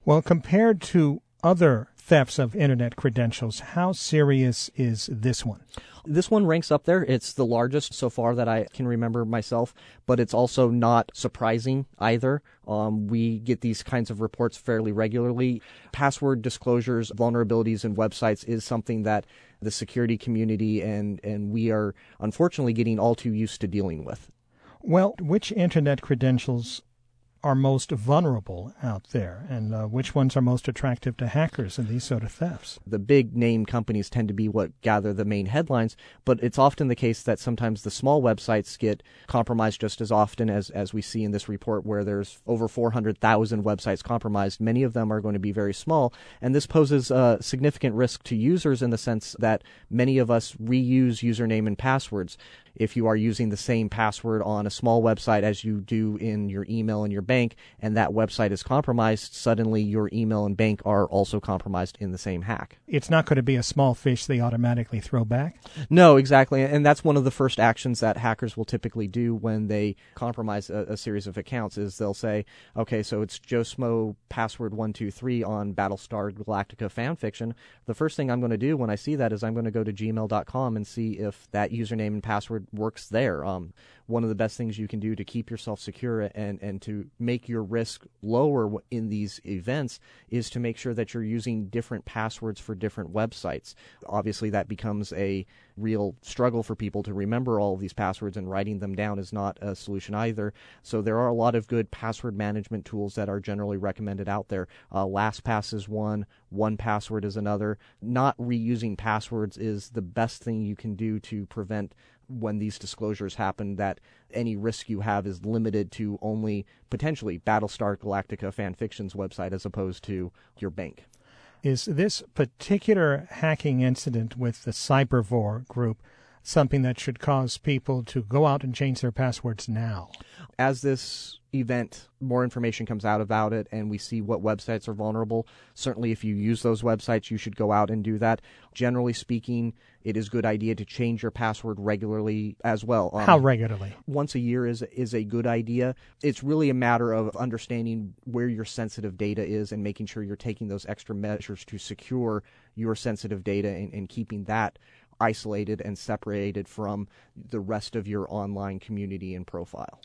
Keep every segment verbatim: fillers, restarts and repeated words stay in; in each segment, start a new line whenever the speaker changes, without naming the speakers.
Well, compared to other thefts of Internet credentials, how serious is this one?
This one ranks up there. It's the largest so far that I can remember myself, but it's also not surprising either. Um, we get these kinds of reports fairly regularly. Password disclosures, vulnerabilities in websites is something that the security community and, and we are unfortunately getting all too used to dealing with.
Well, which Internet credentials are most vulnerable out there, and uh, which ones are most attractive to hackers in these sort of thefts?
The big name companies tend to be what gather the main headlines, but it's often the case that sometimes the small websites get compromised just as often as, as we see in this report, where there's over four hundred thousand websites compromised. Many of them are going to be very small, and this poses a significant risk to users in the sense that many of us reuse username and passwords. If you are using the same password on a small website as you do in your email and your bank, and that website is compromised, suddenly your email and bank are also compromised in the same hack.
It's not going to be a small fish they automatically throw back?
No, exactly. And that's one of the first actions that hackers will typically do when they compromise a, a series of accounts is they'll say, okay, so it's Joe Smo password one two three on Battlestar Galactica fanfiction. The first thing I'm going to do when I see that is I'm going to go to gmail dot com and see if that username and password works there. Um, one of the best things you can do to keep yourself secure and, and to make your risk lower in these events is to make sure that you're using different passwords for different websites. Obviously, that becomes a real struggle for people to remember all of these passwords, and writing them down is not a solution either. So there are a lot of good password management tools that are generally recommended out there. Uh, LastPass is one, one Password is another. Not reusing passwords is the best thing you can do to prevent when these disclosures happen, that any risk you have is limited to only potentially Battlestar Galactica fanfiction's website as opposed to your bank.
Is this particular hacking incident with the Cybervore group something that should cause people to go out and change their passwords now?
As this event, more information comes out about it and we see what websites are vulnerable, certainly if you use those websites, you should go out and do that. Generally speaking, it is a good idea to change your password regularly as well. Um,
How regularly?
Once a year is is a good idea. It's really a matter of understanding where your sensitive data is and making sure you're taking those extra measures to secure your sensitive data and, and keeping that isolated and separated from the rest of your online community and profile.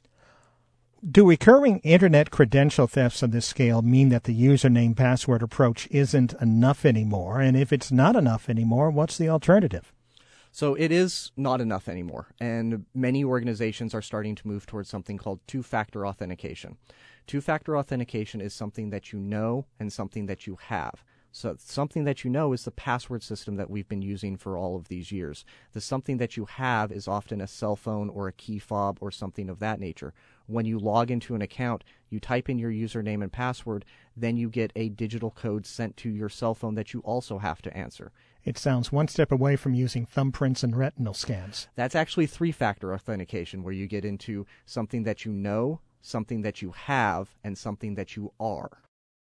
Do recurring Internet credential thefts on this scale mean that the username password approach isn't enough anymore? And if it's not enough anymore, what's the alternative?
So it is not enough anymore, and many organizations are starting to move towards something called two-factor authentication. Two-factor authentication is something that you know and something that you have. So something that you know is the password system that we've been using for all of these years. The something that you have is often a cell phone or a key fob or something of that nature. When you log into an account, you type in your username and password, then you get a digital code sent to your cell phone that you also have to answer.
It sounds one step away from using thumbprints and retinal scans.
That's actually three-factor authentication, where you get into something that you know, something that you have, and something that you are.